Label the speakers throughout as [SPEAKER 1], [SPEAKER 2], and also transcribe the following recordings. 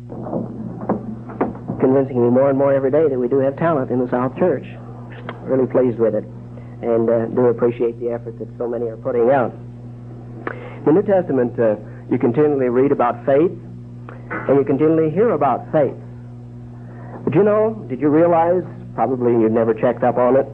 [SPEAKER 1] convincing me more and more every day that we do have talent in the South Church. Really pleased with it, and do appreciate the effort that so many are putting out. In the New Testament, you continually read about faith, and you continually hear about faith. But you know, did you realize, probably you've never checked up on it,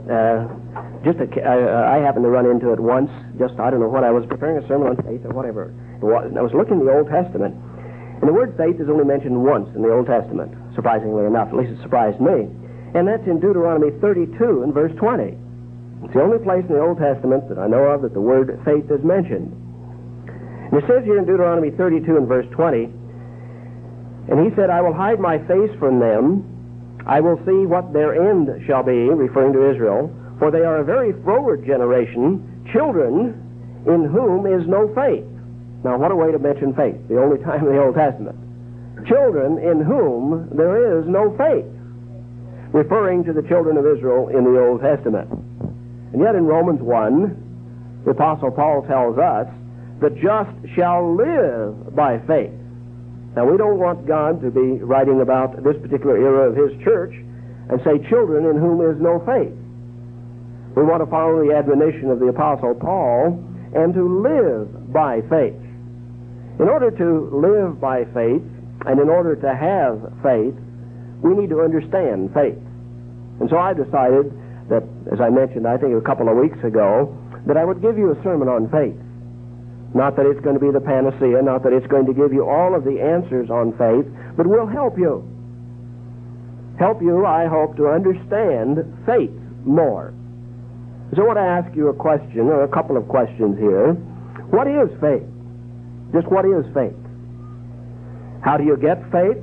[SPEAKER 1] I happened to run into it once, I don't know what, I was preparing a sermon on faith or whatever it was, and I was looking in the Old Testament, and the word faith is only mentioned once in the Old Testament, surprisingly enough, at least it surprised me, and that's in Deuteronomy 32 and verse 20. It's the only place in the Old Testament that I know of that the word faith is mentioned. And it says here in Deuteronomy 32 and verse 20, and he said, I will hide my face from them, I will see what their end shall be, referring to Israel, for they are a very froward generation, children in whom is no faith. Now, what a way to mention faith, the only time in the Old Testament. Children in whom there is no faith, referring to the children of Israel in the Old Testament. And yet in Romans 1, the Apostle Paul tells us, the just shall live by faith. Now, we don't want God to be writing about this particular era of his church and say, children in whom is no faith. We want to follow the admonition of the Apostle Paul and to live by faith. In order to live by faith and in order to have faith, we need to understand faith. And so I decided that, as I mentioned, I think a couple of weeks ago, that I would give you a sermon on faith. Not that it's going to be the panacea, not that it's going to give you all of the answers on faith, but will help you. Help you, I hope, to understand faith more. So I want to ask you a question, or a couple of questions here. What is faith? Just what is faith? How do you get faith?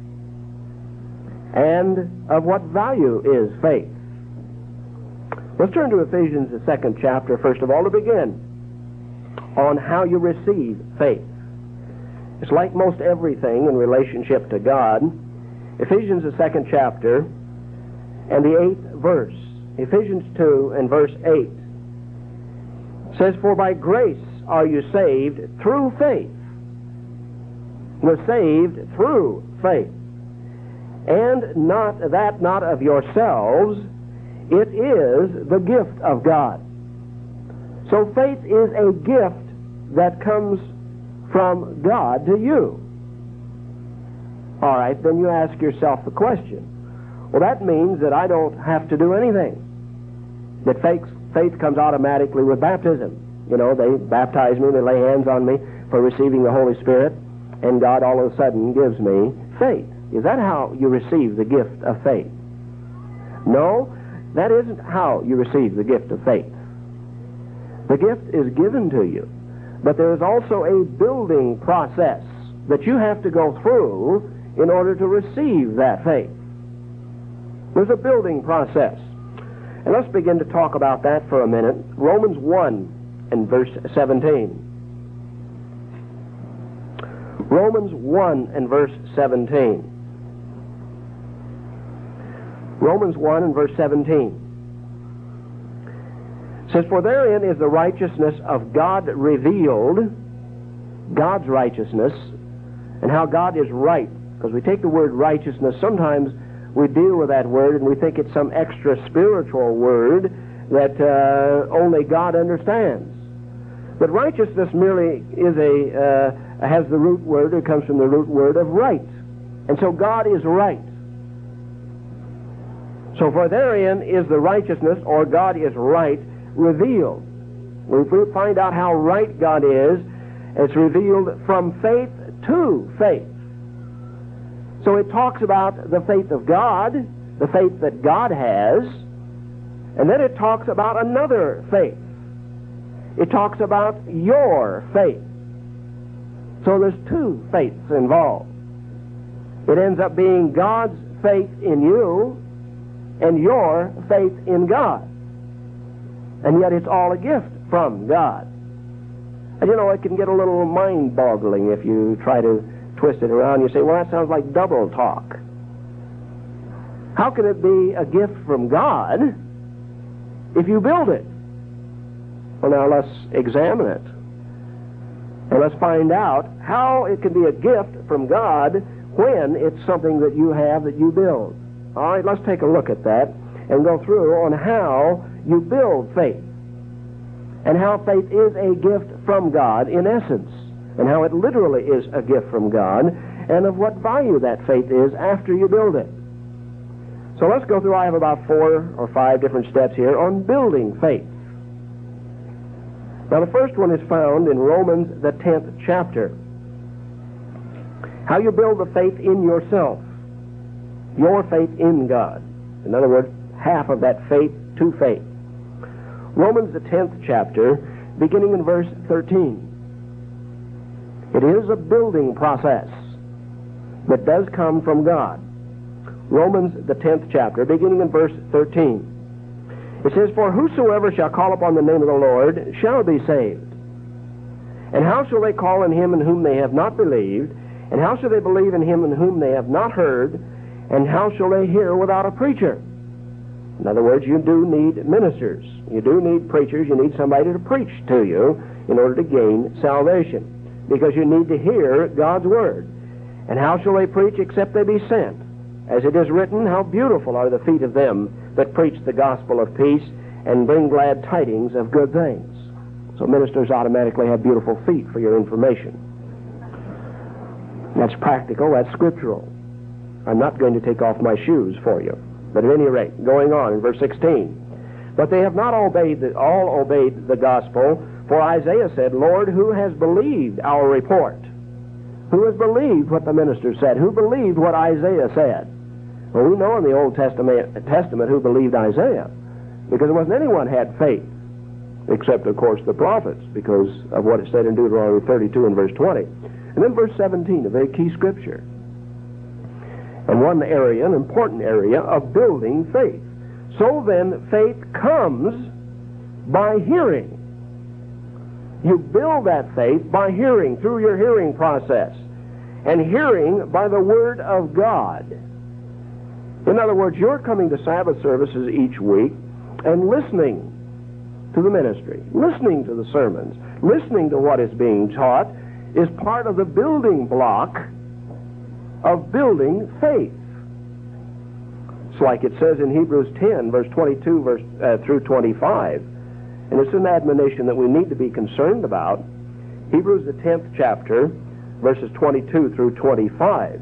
[SPEAKER 1] And of what value is faith? Let's turn to Ephesians, the 2nd chapter, first of all, to begin on how you receive faith. It's like most everything in relationship to God. Ephesians, the 2nd chapter, and the 8th verse. Ephesians 2 and verse 8 says, for by grace are you saved through faith. We're saved through faith. And not of yourselves, it is the gift of God. So faith is a gift that comes from God to you. All right, then you ask yourself the question, well, that means that I don't have to do anything. That faith comes automatically with baptism. You know, they baptize me, they lay hands on me for receiving the Holy Spirit, and God all of a sudden gives me faith. Is that how you receive the gift of faith? No, that isn't how you receive the gift of faith. The gift is given to you, but there is also a building process that you have to go through in order to receive that faith. There's a building process. And let's begin to talk about that for a minute. Romans 1 and verse 17. Romans 1 and verse 17. Romans 1 and verse 17 says, for therein is the righteousness of God revealed, God's righteousness, and how God is right. Because we take the word righteousness, sometimes we deal with that word and we think it's some extra spiritual word that only God understands. But righteousness merely is has the root word, it comes from the root word of right. And so God is right. So for therein is the righteousness, or God is right, revealed. We find out how right God is, it's revealed from faith to faith. So it talks about the faith of God, the faith that God has, and then it talks about another faith. It talks about your faith. So there's two faiths involved. It ends up being God's faith in you and your faith in God. And yet it's all a gift from God. And you know, it can get a little mind-boggling if you try to twist it around. You say, well, that sounds like double talk. How can it be a gift from God if you build it? Well, now let's examine it. And let's find out how it can be a gift from God when it's something that you have that you build. All right, let's take a look at that and go through on how you build faith, and how faith is a gift from God in essence, and how it literally is a gift from God, and of what value that faith is after you build it. So let's go through. I have about 4 or 5 different steps here on building faith. Now the first one is found in Romans, the 10th chapter. How you build the faith in yourself, your faith in God. In other words, half of that faith to faith. Romans, the 10th chapter, beginning in verse 13. It is a building process that does come from God. Romans, the 10th chapter, beginning in verse 13. It says, "For whosoever shall call upon the name of the Lord shall be saved. And how shall they call on him in whom they have not believed? And how shall they believe in him in whom they have not heard? And how shall they hear without a preacher?" In other words, you do need ministers. You do need preachers. You need somebody to preach to you in order to gain salvation, because you need to hear God's word. And how shall they preach except they be sent? As it is written, how beautiful are the feet of them that preach the gospel of peace and bring glad tidings of good things. So ministers automatically have beautiful feet, for your information. That's practical, that's scriptural. I'm not going to take off my shoes for you. But at any rate, going on in verse 16. "But they have not all obeyed the gospel, for Isaiah said, Lord, who has believed our report?" Who has believed what the minister said? Who believed what Isaiah said? Well, we know in the Old Testament who believed Isaiah, because it wasn't anyone had faith, except, of course, the prophets, because of what it said in Deuteronomy 32 and verse 20. And then verse 17, a very key scripture. And one area, an important area of building faith. "So then, faith comes by hearing." You build that faith by hearing, through your hearing process, and hearing by the Word of God. In other words, you're coming to Sabbath services each week and listening to the ministry, listening to the sermons, listening to what is being taught is part of the building block of building faith. It's like it says in Hebrews 10, verse 22 through 25. And it's an admonition that we need to be concerned about. Hebrews, the 10th chapter, verses 22 through 25.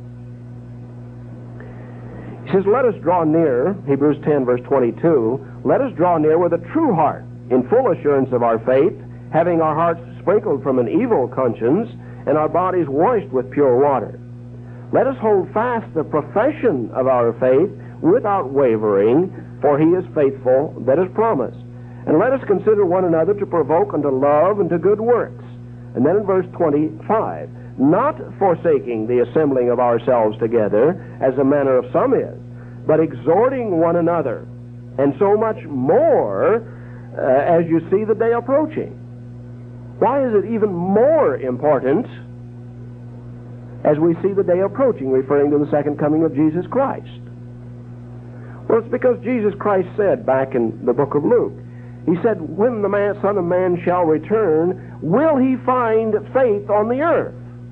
[SPEAKER 1] He says, "Let us draw near," Hebrews 10, verse 22, "let us draw near with a true heart, in full assurance of our faith, having our hearts sprinkled from an evil conscience, and our bodies washed with pure water. Let us hold fast the profession of our faith without wavering, for he is faithful that is promised. And let us consider one another to provoke unto love and to good works." And then in verse 25, "Not forsaking the assembling of ourselves together, as the manner of some is, but exhorting one another, and so much more as you see the day approaching." Why is it even more important as we see the day approaching, referring to the second coming of Jesus Christ? Well, it's because Jesus Christ said back in the book of Luke, he said, "When the Son of Man shall return, will he find faith on the earth?"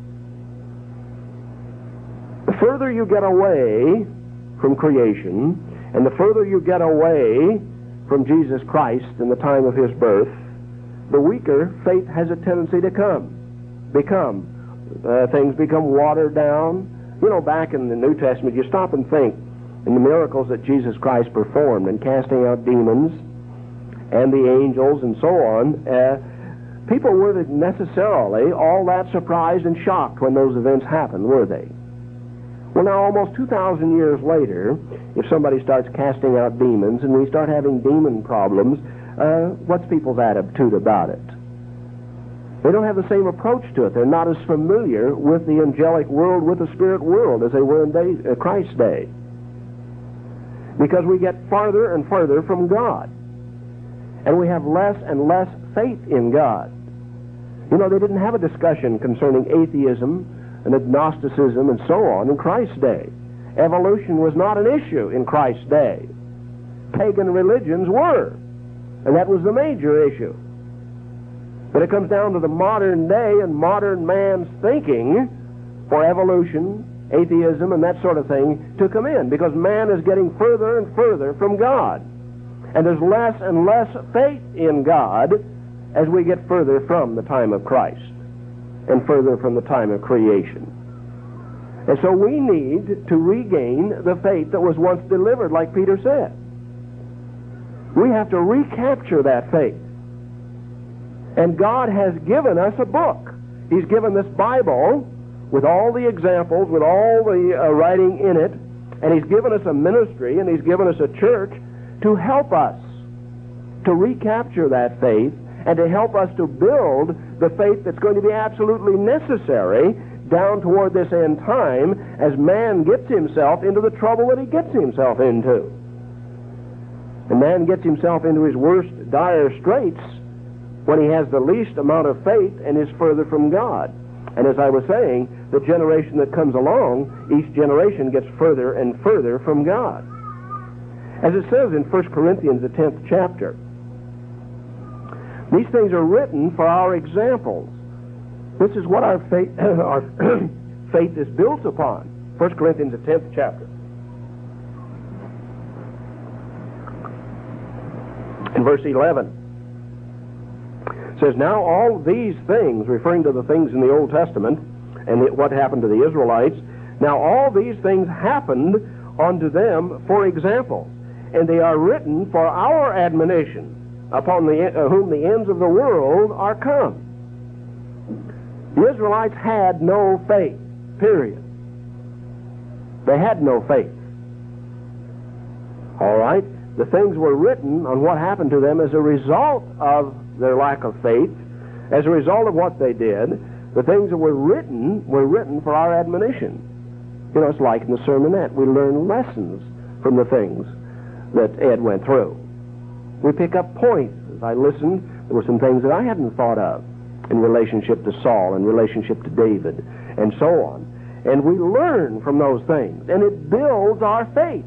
[SPEAKER 1] The further you get away from creation, and the further you get away from Jesus Christ in the time of his birth, the weaker faith has a tendency to become. Things become watered down. You know, back in the New Testament, you stop and think in the miracles that Jesus Christ performed in casting out demons and the angels and so on, people weren't necessarily all that surprised and shocked when those events happened, were they? Well, now, almost 2,000 years later, if somebody starts casting out demons and we start having demon problems, what's people's attitude about it? They don't have the same approach to it. They're not as familiar with the angelic world, with the spirit world, as they were in Christ's day. Because we get farther and farther from God. And we have less and less faith in God. You know, they didn't have a discussion concerning atheism and agnosticism and so on in Christ's day. Evolution was not an issue in Christ's day. Pagan religions were, and that was the major issue. But it comes down to the modern day and modern man's thinking for evolution
[SPEAKER 2] atheism and that sort of thing to come in, because man is getting further and further from God. And there's less and less faith in God as we get further from the time of Christ and further from the time of creation. And so we need to regain the faith that was once delivered, like Peter said. We have to recapture that faith. And God has given us a book. He's given this Bible with all the examples, with all the writing in it, and He's given us a ministry, and He's given us a church to help us to recapture that faith and to help us to build the faith that's going to be absolutely necessary down toward this end time as man gets himself into the trouble that he gets himself into. And man gets himself into his worst dire straits when he has the least amount of faith and is further from God. And as I was saying, the generation that comes along, each generation gets further and further from God. As it says in 1 Corinthians, the 10th chapter, these things are written for our examples. This is what our faith, faith is built upon. 1 Corinthians, the 10th chapter. In verse 11, it says, now all these things, referring to the things in the Old Testament and what happened to the Israelites, now all these things happened unto them for example, and they are written for our admonition, upon whom the ends of the world are come. The Israelites had no faith, period. They had no faith. All right? The things were written on what happened to them as a result of their lack of faith, as a result of what they did. The things that were written for our admonition. You know, it's like in the sermonette. We learn lessons from the things that Ed went through. We pick up points. As I listened, there were some things that I hadn't thought of in relationship to Saul, in relationship to David, and so on. And we learn from those things, and it builds our faith.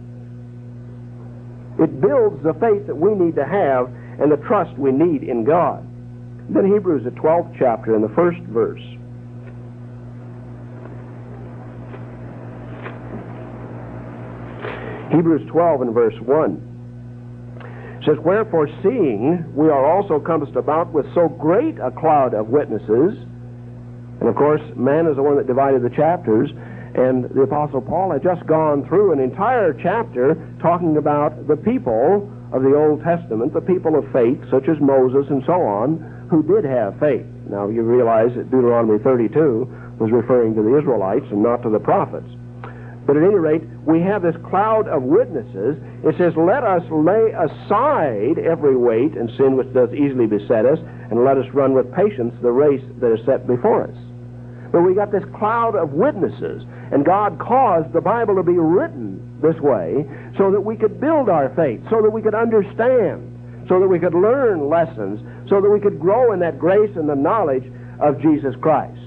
[SPEAKER 2] It builds the faith that we need to have and the trust we need in God. Then Hebrews, the 12th chapter, in the first verse. Hebrews 12 and verse 1. It says, wherefore, seeing we are also compassed about with so great a cloud of witnesses, and of course, man is the one that divided the chapters, and the Apostle Paul had just gone through an entire chapter talking about the people of the Old Testament, the people of faith, such as Moses and so on, who did have faith. Now, you realize that Deuteronomy 32 was referring to the Israelites and not to the prophets. But at any rate, we have this cloud of witnesses. It says, let us lay aside every weight and sin which does easily beset us, and let us run with patience the race that is set before us. But we got this cloud of witnesses, and God caused the Bible to be written this way so that we could build our faith, so that we could understand, so that we could learn lessons, so that we could grow in that grace and the knowledge of Jesus Christ.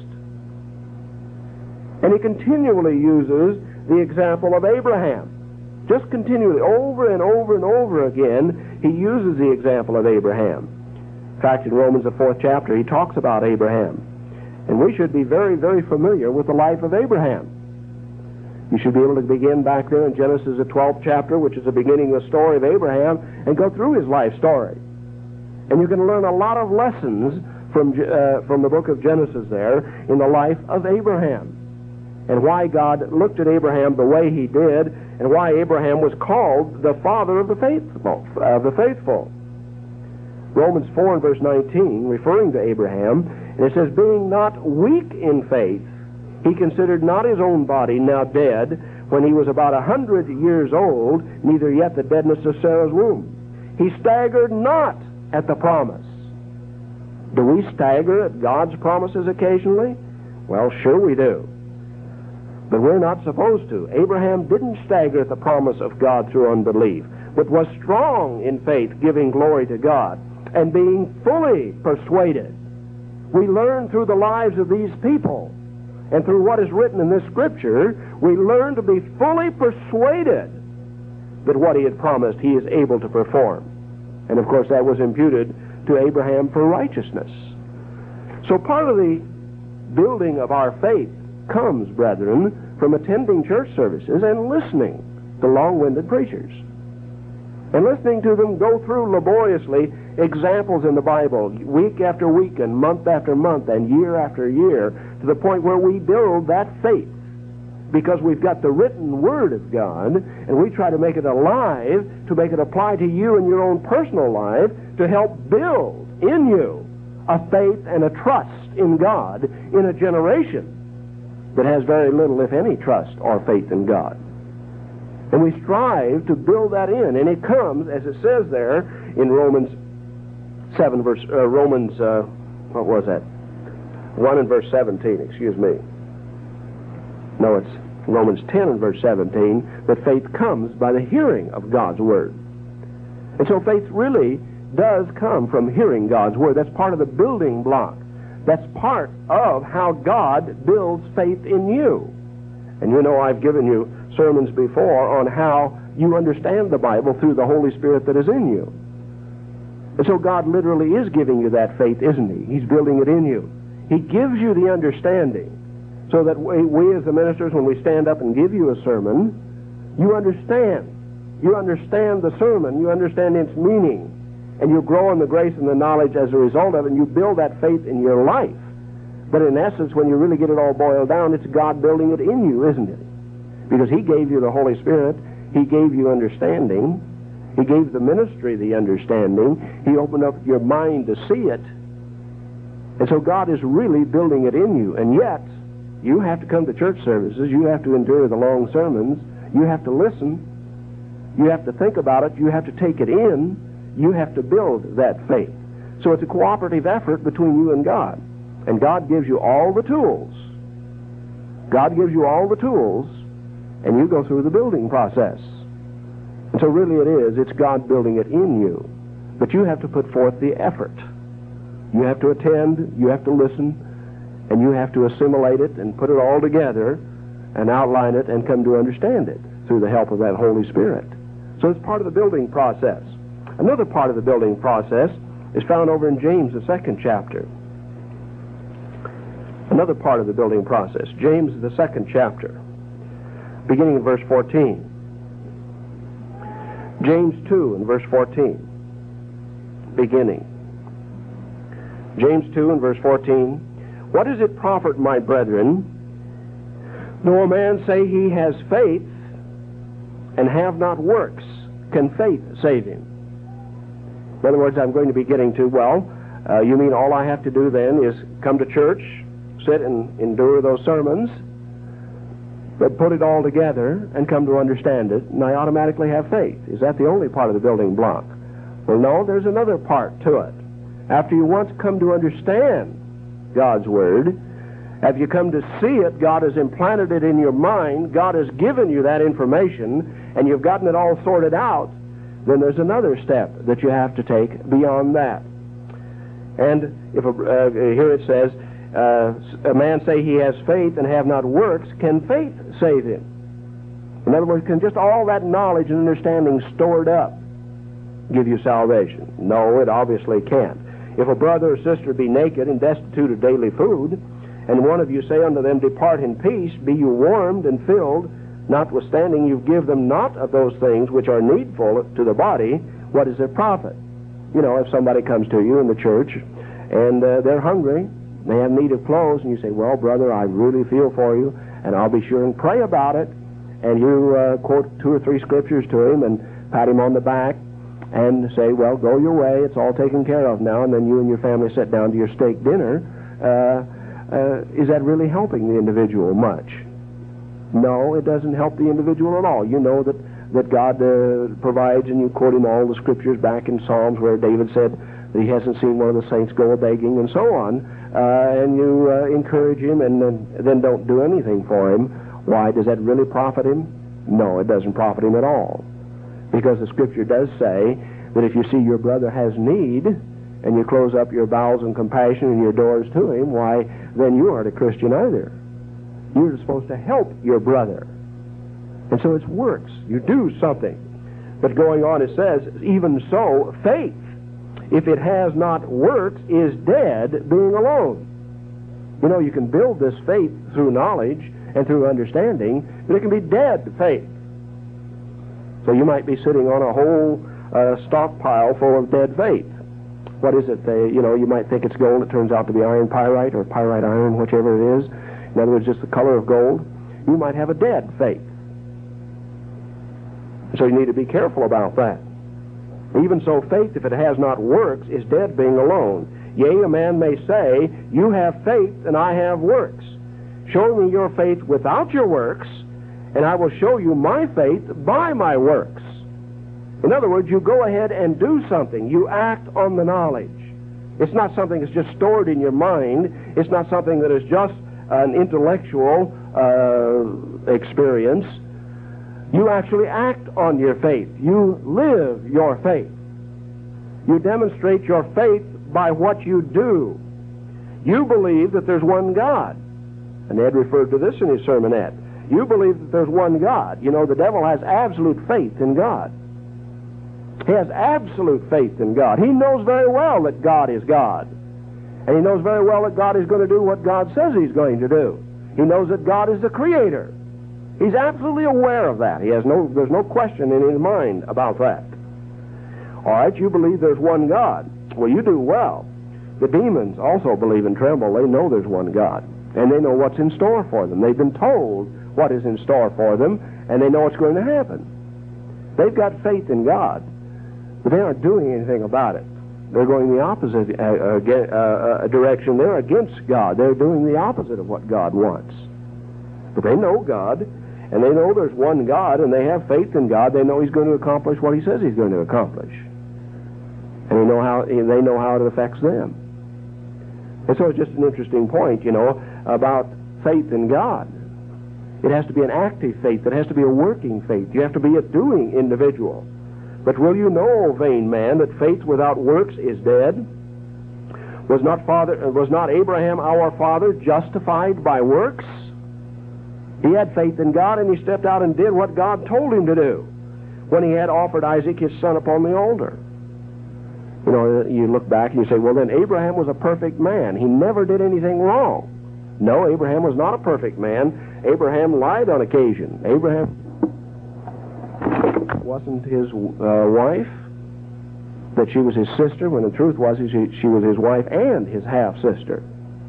[SPEAKER 2] And He continually uses the example of Abraham. Just continually, over and over and over again, He uses the example of Abraham. In fact, in Romans, the 4th chapter, He talks about Abraham. And we should be very, very familiar with the life of Abraham. You should be able to begin back there in Genesis, the 12th chapter, which is the beginning of the story of Abraham, and go through his life story. And you can learn a lot of lessons from the book of Genesis there in the life of Abraham, and why God looked at Abraham the way He did, and why Abraham was called the father of the faithful. Romans 4 and verse 19, referring to Abraham, and it says, being not weak in faith, he considered not his own body now dead, when he was about 100 years old, neither yet the deadness of Sarah's womb. He staggered not at the promise. Do we stagger at God's promises occasionally? Well, sure we do. But we're not supposed to. Abraham didn't stagger at the promise of God through unbelief, but was strong in faith, giving glory to God, and being fully persuaded. We learn through the lives of these people, and through what is written in this Scripture, we learn to be fully persuaded that what He had promised He is able to perform. And of course that was imputed to Abraham for righteousness. So part of the building of our faith comes, brethren, from attending church services and listening to long-winded preachers. And listening to them go through laboriously examples in the Bible, week after week and month after month and year after year, to the point where we build that faith because we've got the written Word of God, and we try to make it alive, to make it apply to you in your own personal life, to help build in you a faith and a trust in God in a generation that has very little, if any, trust or faith in God. And we strive to build that in, and it comes, as it says there in Romans 7, what was that? 1 and verse 17, excuse me. No, it's Romans 10 and verse 17, that faith comes by the hearing of God's Word. And so faith really does come from hearing God's Word. That's part of the building block. That's part of how God builds faith in you. And you know, I've given you sermons before on how you understand the Bible through the Holy Spirit that is in you. And so God literally is giving you that faith, isn't He? He's building it in you. He gives you the understanding so that we as the ministers, when we stand up and give you a sermon, you understand. You understand the sermon. You understand its meaning. And you grow in the grace and the knowledge as a result of it, and you build that faith in your life. But in essence, when you really get it all boiled down, it's God building it in you, isn't it? Because He gave you the Holy Spirit. He gave you understanding. He gave the ministry the understanding. He opened up your mind to see it. And so God is really building it in you. And yet, you have to come to church services. You have to endure the long sermons. You have to listen. You have to think about it. You have to take it in. You have to build that faith. So it's a cooperative effort between you and God. And God gives you all the tools. God gives you all the tools, and you go through the building process. And so really it is, it's God building it in you. But you have to put forth the effort. You have to attend, you have to listen, and you have to assimilate it and put it all together and outline it and come to understand it through the help of that Holy Spirit. So it's part of the building process. Another part of the building process is found over in James, the 2nd chapter. Another part of the building process, James, the 2nd chapter, beginning in verse 14. James 2 and verse 14, beginning. James 2 and verse 14. What does it profit, my brethren, though a man say he has faith and have not works? Can faith save him? In other words, I'm going to be getting to, you mean all I have to do then is come to church, sit and endure those sermons, but put it all together and come to understand it, and I automatically have faith? Is that the only part of the building block? Well, no, there's another part to it. After you once come to understand God's Word, have you come to see it, God has implanted it in your mind, God has given you that information, and you've gotten it all sorted out, then there's another step that you have to take beyond that. And if here it says, a man say he has faith and have not works, can faith save him? In other words, can just all that knowledge and understanding stored up give you salvation? No, it obviously can't. If a brother or sister be naked and destitute of daily food, and one of you say unto them, depart in peace, be you warmed and filled, notwithstanding you give them not of those things which are needful to the body, what is their profit? You know, if somebody comes to you in the church and they're hungry, they have need of clothes, and you say, well, brother, I really feel for you, and I'll be sure and pray about it, and you quote 2 or 3 scriptures to him and pat him on the back and say, well, go your way, it's all taken care of now, and then you and your family sit down to your steak dinner. Is that really helping the individual much? No, it doesn't help the individual at all. You know that God provides, and you quote him all the scriptures back in Psalms where David said that he hasn't seen one of the saints go a-begging and so on, and you encourage him and then don't do anything for him. Why? Does that really profit him? No, it doesn't profit him at all. Because the Scripture does say that if you see your brother has need, and you close up your bowels and compassion and your doors to him, why, then you aren't a Christian either. You're supposed to help your brother. And so it's works. You do something. But going on, it says, even so, faith, if it has not works, is dead, being alone. You know, you can build this faith through knowledge, and through understanding, but it can be dead faith. So you might be sitting on a whole stockpile full of dead faith. What is it? You might think it's gold. It turns out to be iron pyrite or pyrite iron, whichever it is. In other words, just the color of gold. You might have a dead faith. So you need to be careful about that. Even so, faith, if it has not works, is dead being alone. Yea, a man may say, you have faith and I have works. Show me your faith without your works, and I will show you my faith by my works. In other words, you go ahead and do something. You act on the knowledge. It's not something that's just stored in your mind. It's not something that is just an intellectual experience. You actually act on your faith. You live your faith. You demonstrate your faith by what you do. You believe that there's one God. And Ed referred to this in his sermonette. You believe that there's one God. You know, the devil has absolute faith in God. He has absolute faith in God. He knows very well that God is God. And he knows very well that God is going to do what God says he's going to do. He knows that God is the Creator. He's absolutely aware of that. There's no question in his mind about that. All right, you believe there's one God. Well, you do well. The demons also believe and tremble. They know there's one God. And they know what's in store for them. They've been told what is in store for them, and they know what's going to happen. They've got faith in God, but they aren't doing anything about it. They're going the opposite direction. They're against God. They're doing the opposite of what God wants. But they know God, and they know there's one God, and they have faith in God. They know he's going to accomplish what he says he's going to accomplish. And they know how it affects them. And so it's just an interesting point, about faith in God. It has to be an active faith. It has to be a working faith. You have to be a doing individual. But will you know, O vain man, that faith without works is dead? Was not Abraham our father justified by works? He had faith in God, and he stepped out and did what God told him to do when he had offered Isaac his son upon the altar. You look back and you say, well, then Abraham was a perfect man. He never did anything wrong. No, Abraham was not a perfect man. Abraham lied on occasion. Abraham wasn't his wife, that she was his sister, when the truth was she was his wife and his half-sister.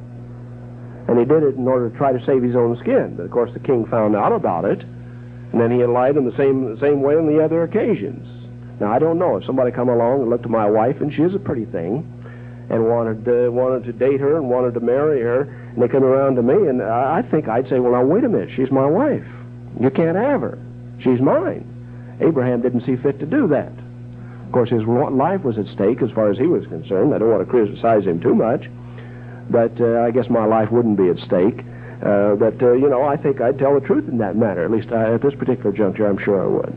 [SPEAKER 2] And he did it in order to try to save his own skin. But, of course, the king found out about it, and then he had lied in the same way on the other occasions. Now, I don't know. If somebody come along and looked at my wife, and she is a pretty thing, and wanted to date her and wanted to marry her, and they come around to me, and I think I'd say, well, now, wait a minute. She's my wife. You can't have her. She's mine. Abraham didn't see fit to do that. Of course, his life was at stake as far as he was concerned. I don't want to criticize him too much, but I guess my life wouldn't be at stake. I think I'd tell the truth in that matter. At least at this particular juncture, I'm sure I would.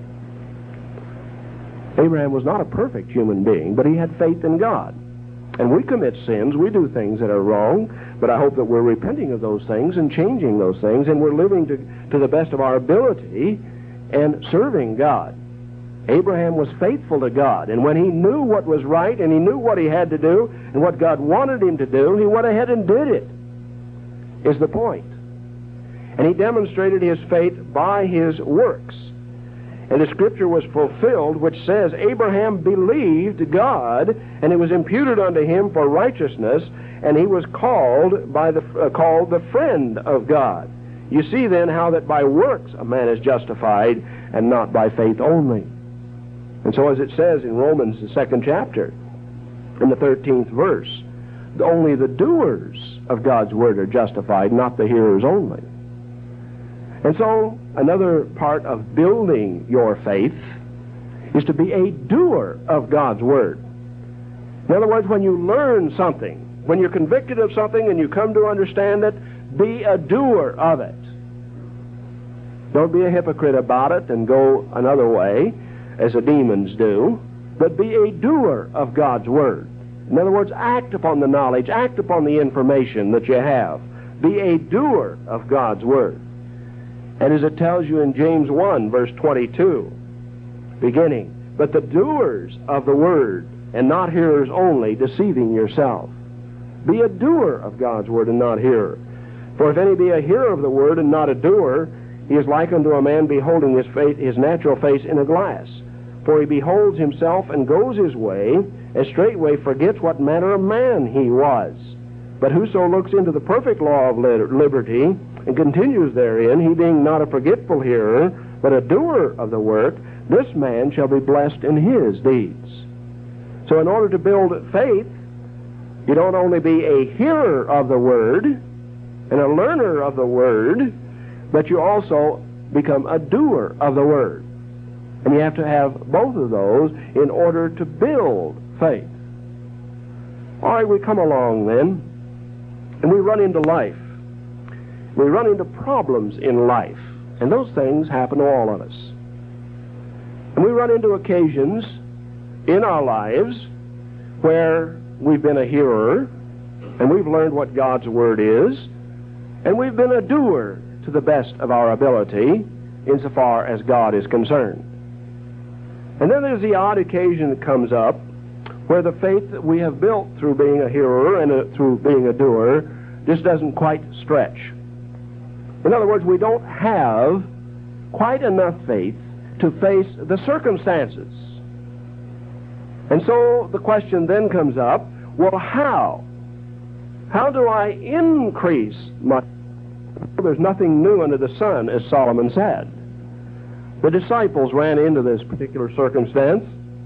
[SPEAKER 2] Abraham was not a perfect human being, but he had faith in God. And we commit sins, we do things that are wrong, but I hope that we're repenting of those things and changing those things, and we're living to the best of our ability and serving God. Abraham was faithful to God, and when he knew what was right, and he knew what he had to do, and what God wanted him to do, he went ahead and did it, is the point. And he demonstrated his faith by his works. And the scripture was fulfilled, which says, Abraham believed God, and it was imputed unto him for righteousness, and he was called the friend of God. You see then how that by works a man is justified, and not by faith only. And so as it says in Romans, the 2nd chapter, in the 13th verse, only the doers of God's word are justified, not the hearers only. And so another part of building your faith is to be a doer of God's word. In other words, when you learn something, when you're convicted of something and you come to understand it, be a doer of it. Don't be a hypocrite about it and go another way, as the demons do, but be a doer of God's word. In other words, act upon the knowledge, act upon the information that you have. Be a doer of God's word. And as it tells you in James 1, verse 22, beginning, but the doers of the word, and not hearers only, deceiving yourself. Be a doer of God's word and not hearer. For if any be a hearer of the word and not a doer, he is like unto a man beholding his natural face in a glass. For he beholds himself and goes his way, and straightway forgets what manner of man he was. But whoso looks into the perfect law of liberty, and continues therein, he being not a forgetful hearer, but a doer of the work, this man shall be blessed in his deeds. So in order to build faith, you don't only be a hearer of the word and a learner of the word, but you also become a doer of the word. And you have to have both of those in order to build faith. All right, we come along then, and we run into life. We run into problems in life, and those things happen to all of us. And we run into occasions in our lives where we've been a hearer, and we've learned what God's Word is, and we've been a doer to the best of our ability insofar as God is concerned. And then there's the odd occasion that comes up where the faith that we have built through being a hearer and through being a doer just doesn't quite stretch. In other words, we don't have quite enough faith to face the circumstances. And so the question then comes up, well, how? How do I increase my... There's nothing new under the sun, as Solomon said. The disciples ran into this particular circumstance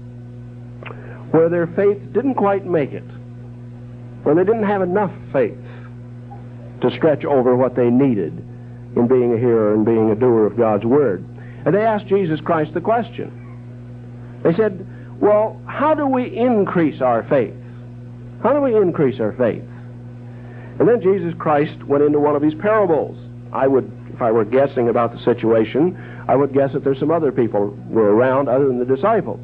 [SPEAKER 2] where their faith didn't quite make it, where they didn't have enough faith to stretch over what they needed in being a hearer and being a doer of God's Word. And they asked Jesus Christ the question. They said, well, how do we increase our faith? How do we increase our faith? And then Jesus Christ went into one of his parables. If I were guessing about the situation, I would guess that there's some other people were around other than the disciples.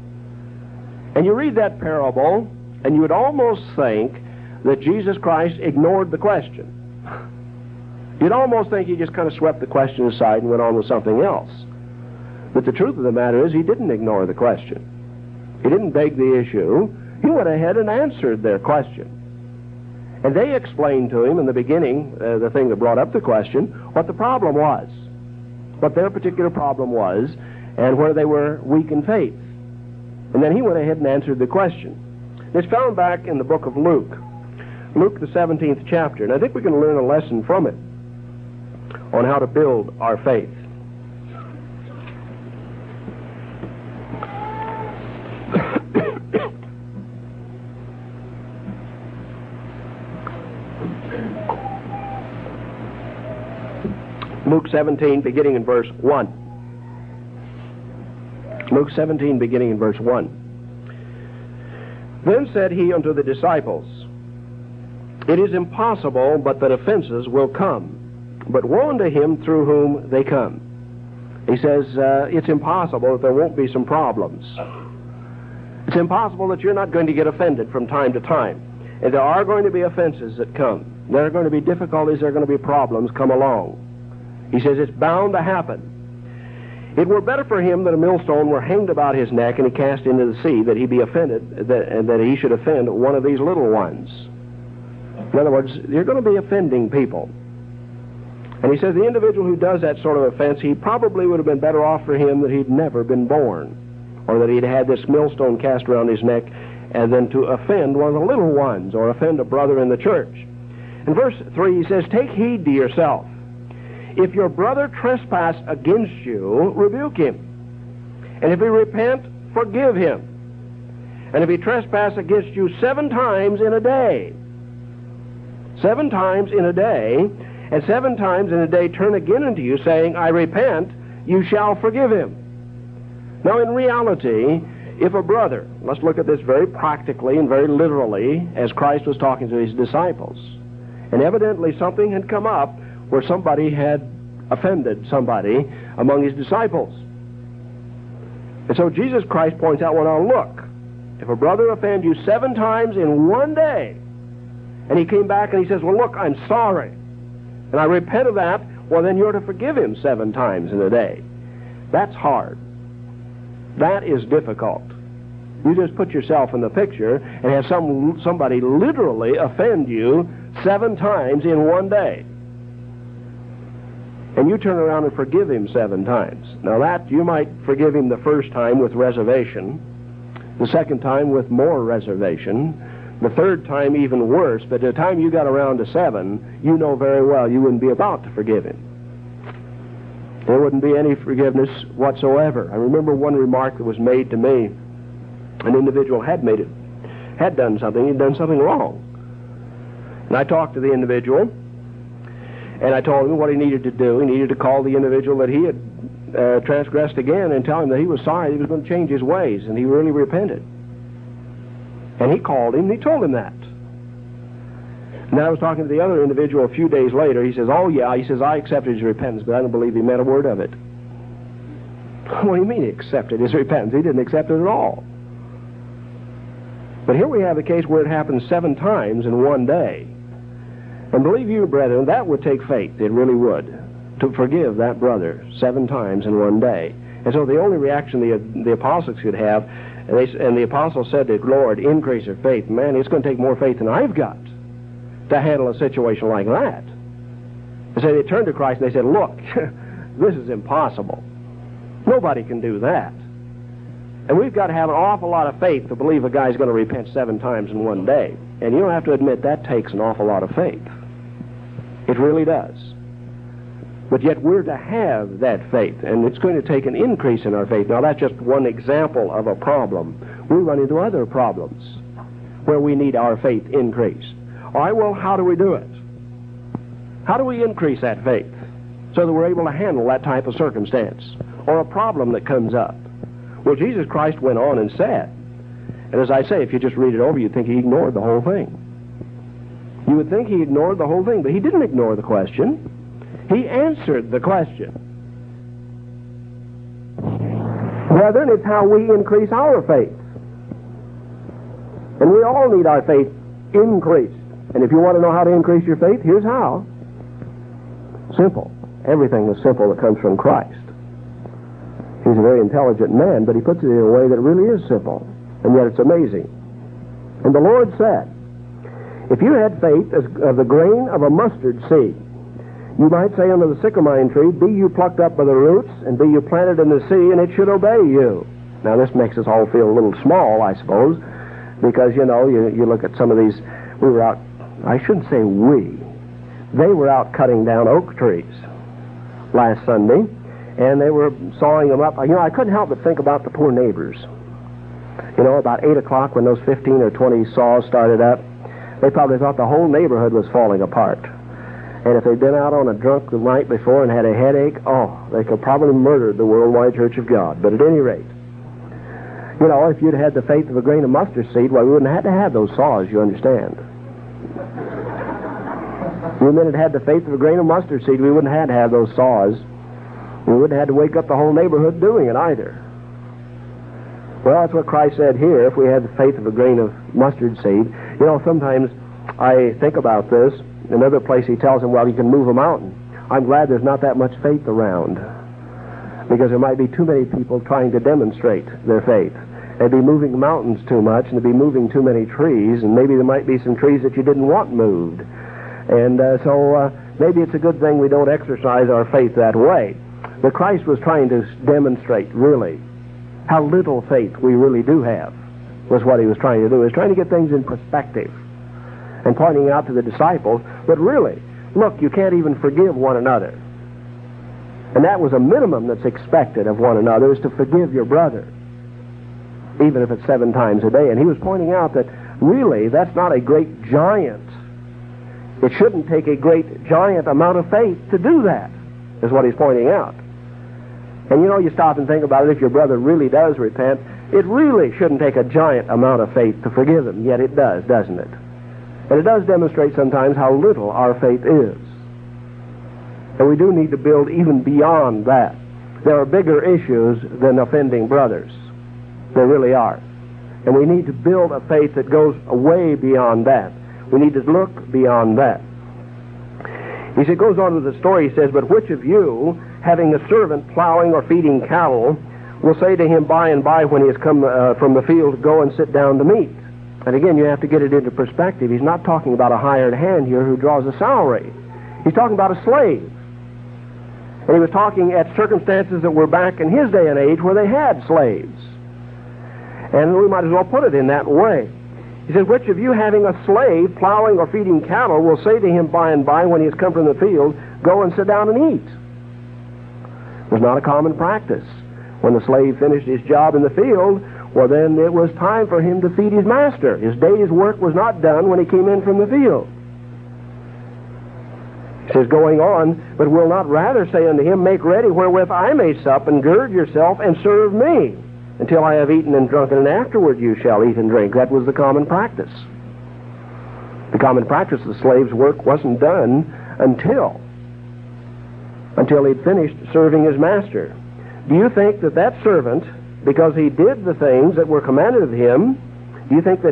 [SPEAKER 2] And you read that parable, and you would almost think that Jesus Christ ignored the question. You'd almost think he just kind of swept the question aside and went on with something else. But the truth of the matter is he didn't ignore the question. He didn't beg the issue. He went ahead and answered their question. And they explained to him in the beginning, the thing that brought up the question, what the problem was, what their particular problem was, and where they were weak in faith. And then he went ahead and answered the question. It's found back in the book of Luke, Luke the 17th chapter, and I think we can learn a lesson from it on how to build our faith. Luke 17, beginning in verse 1. Luke 17, beginning in verse 1. Then said he unto the disciples, It is impossible but that offenses will come, but woe unto him through whom they come. He says, it's impossible that there won't be some problems. It's impossible that you're not going to get offended from time to time. And there are going to be offenses that come. There are going to be difficulties, there are going to be problems come along. He says it's bound to happen. It were better for him that a millstone were hanged about his neck and he cast into the sea, that he be offended, and that he should offend one of these little ones. In other words, you're going to be offending people. And he says the individual who does that sort of offense, he probably would have been better off for him that he'd never been born, or that he'd had this millstone cast around his neck, and then to offend one of the little ones, or offend a brother in the church. In verse 3 he says, Take heed to yourself. If your brother trespass against you, rebuke him. And if he repent, forgive him. And if he trespass against you 7 times in a day, 7 times in a day, and 7 times in a day turn again unto you, saying, I repent, you shall forgive him. Now in reality, if a brother, let's look at this very practically and very literally, as Christ was talking to his disciples, and evidently something had come up where somebody had offended somebody among his disciples. And so Jesus Christ points out, well, now look, if a brother offend you 7 times in one day, and he came back and he says, well, look, I'm sorry, and I repent of that, well, then you're to forgive him 7 times in a day. That's hard. That is difficult. You just put yourself in the picture and have somebody literally offend you 7 times in one day. and you turn around and forgive him 7 times. Now that, you might forgive him the first time with reservation, the second time with more reservation, the third time even worse, but the time you got around to 7, you know very well you wouldn't be about to forgive him. There wouldn't be any forgiveness whatsoever. I remember one remark that was made to me. An individual had done something, he'd done something wrong. And I talked to the individual, and I told him what he needed to do. He needed to call the individual that he had transgressed again and tell him that he was sorry, he was going to change his ways, and he really repented. And he called him, and he told him that. And I was talking to the other individual a few days later. He says, oh yeah, he says, I accepted his repentance, but I don't believe he meant a word of it. What do you mean he accepted his repentance? He didn't accept it at all. But here we have a case where it happened 7 times in one day. And believe you, brethren, that would take faith. It really would. To forgive that brother 7 times in one day. And so the only reaction the apostles could have, and the apostles said to the Lord, increase your faith. Man, it's going to take more faith than I've got to handle a situation like that. And so they turned to Christ and they said, look, this is impossible. Nobody can do that. And we've got to have an awful lot of faith to believe a guy's going to repent 7 times in one day. And you don't have to admit that takes an awful lot of faith. It really does. But yet we're to have that faith, and it's going to take an increase in our faith. Now that's just one example of a problem. We run into other problems where we need our faith increased. All right, well, how do we do it? How do we increase that faith so that we're able to handle that type of circumstance or a problem that comes up? Well, Jesus Christ went on and said, and as I say, if you just read it over, you'd think he ignored the whole thing. You would think he ignored the whole thing, but he didn't ignore the question. He answered the question. Brethren, it's how we increase our faith. And we all need our faith increased. And if you want to know how to increase your faith, here's how. Simple. Everything is simple that comes from Christ. He's a very intelligent man, but he puts it in a way that really is simple. And yet it's amazing. And the Lord said, if you had faith as of the grain of a mustard seed, you might say unto the sycamore tree, be you plucked up by the roots, and be you planted in the sea, and it should obey you. Now this makes us all feel a little small, I suppose, because, you know, you look at some of these, we were out, I shouldn't say we, they were out cutting down oak trees last Sunday, and they were sawing them up. You know, I couldn't help but think about the poor neighbors. You know, about 8 o'clock when those 15 or 20 saws started up, they probably thought the whole neighborhood was falling apart. And if they'd been out on a drunk the night before and had a headache, they could probably murder the Worldwide Church of God. But at any rate, you know, if you'd had the faith of a grain of mustard seed, well, we wouldn't have had to have those saws, you understand. If we had the faith of a grain of mustard seed, we wouldn't have had to have those saws. We wouldn't have had to wake up the whole neighborhood doing it either. Well, that's what Christ said here, if we had the faith of a grain of mustard seed. You know, sometimes I think about this. Another place he tells him, well, you can move a mountain. I'm glad there's not that much faith around, because there might be too many people trying to demonstrate their faith. They'd be moving mountains too much, and they'd be moving too many trees, and maybe there might be some trees that you didn't want moved. And so maybe it's a good thing we don't exercise our faith that way. But Christ was trying to demonstrate, really, how little faith we really do have, was what he was trying to do. He was trying to get things in perspective and pointing out to the disciples, but really, look, you can't even forgive one another. And that was a minimum that's expected of one another, is to forgive your brother, even if it's 7 times a day. And he was pointing out that really, that's not a great giant. It shouldn't take a great giant amount of faith to do that, is what he's pointing out. And you know, you stop and think about it, if your brother really does repent, it really shouldn't take a giant amount of faith to forgive him, yet it does, doesn't it? And it does demonstrate sometimes how little our faith is. And we do need to build even beyond that. There are bigger issues than offending brothers. There really are. And we need to build a faith that goes way beyond that. We need to look beyond that. He goes on with the story, he says, but which of you, having a servant plowing or feeding cattle, will say to him by and by when he has come from the field, go and sit down to meat? And again, you have to get it into perspective. He's not talking about a hired hand here who draws a salary. He's talking about a slave. And he was talking at circumstances that were back in his day and age where they had slaves. And we might as well put it in that way. He says, which of you having a slave plowing or feeding cattle will say to him by and by when he has come from the field, go and sit down and eat? It was not a common practice. When the slave finished his job in the field, well, then it was time for him to feed his master. His day's work was not done when he came in from the field. He says, going on, but will not rather say unto him, make ready wherewith I may sup, and gird yourself, and serve me, until I have eaten and drunken, and afterward you shall eat and drink. That was the common practice. The common practice of the slave's work wasn't done until he'd finished serving his master. Do you think that that servant, because he did the things that were commanded of him, do you think that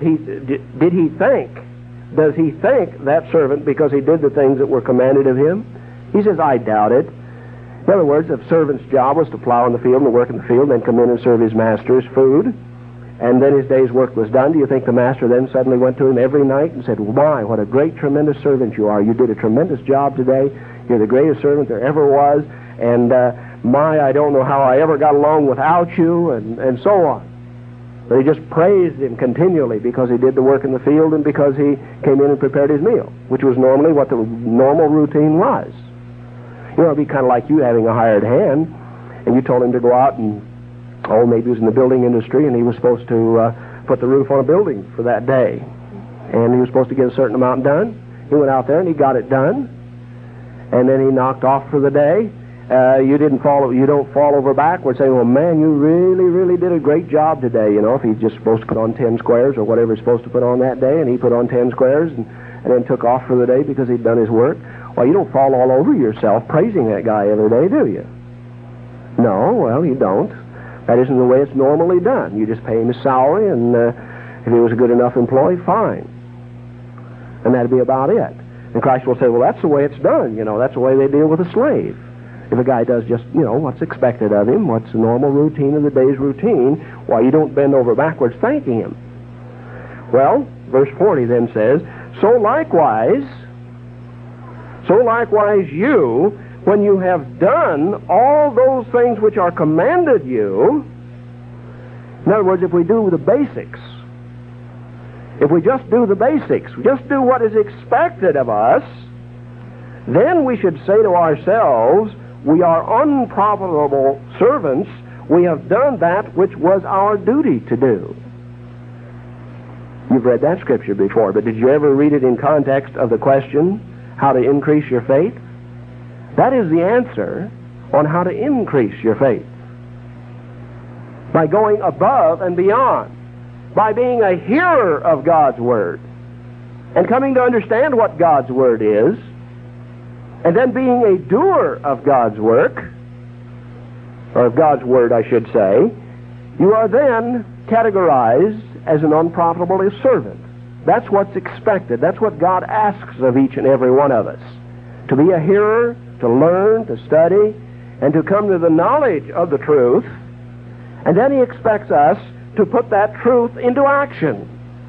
[SPEAKER 2] does he thank that servant because he did the things that were commanded of him? He says, I doubt it. In other words, if a servant's job was to plow in the field and to work in the field, then come in and serve his master's food, and then his day's work was done, do you think the master then suddenly went to him every night and said, my, what a great, tremendous servant you are. You did a tremendous job today. You're the greatest servant there ever was, and I don't know how I ever got along without you, and so on. But he just praised him continually because he did the work in the field and because he came in and prepared his meal, which was normally what the normal routine was. You know, it'd be kind of like you having a hired hand, and you told him to go out and, maybe he was in the building industry, and he was supposed to put the roof on a building for that day. And he was supposed to get a certain amount done. He went out there and he got it done. And then he knocked off for the day. You don't fall over backwards saying, well, man, you really, really did a great job today. You know, if he's just supposed to put on 10 squares or whatever he's supposed to put on that day, and he put on 10 squares and then took off for the day because he'd done his work. Well, you don't fall all over yourself praising that guy every day, do you? No, well, you don't. That isn't the way it's normally done. You just pay him his salary, and if he was a good enough employee, fine. And that'd be about it. And Christ will say, well, that's the way it's done. You know, that's the way they deal with a slave. If a guy does just, what's expected of him, what's the normal routine of the day's routine, why, you don't bend over backwards thanking him. Well, verse 40 then says, So likewise you, when you have done all those things which are commanded you, in other words, if we do the basics, if we just do the basics, just do what is expected of us, then we should say to ourselves, we are unprofitable servants. We have done that which was our duty to do. You've read that scripture before, but did you ever read it in context of the question, how to increase your faith? That is the answer on how to increase your faith. By going above and beyond. By being a hearer of God's Word and coming to understand what God's Word is, and then being a doer of God's work, or of God's Word, I should say, you are then categorized as an unprofitable servant. That's what's expected. That's what God asks of each and every one of us. To be a hearer, to learn, to study, and to come to the knowledge of the truth, and then He expects us to put that truth into action.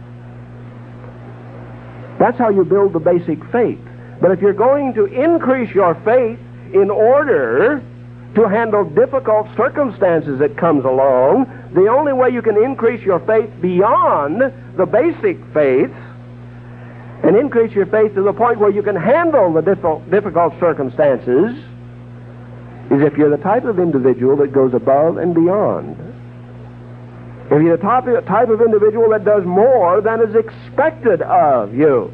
[SPEAKER 2] That's how you build the basic faith. But if you're going to increase your faith in order to handle difficult circumstances that comes along, the only way you can increase your faith beyond the basic faith and increase your faith to the point where you can handle the difficult circumstances is if you're the type of individual that goes above and beyond. If you're the type of individual that does more than is expected of you.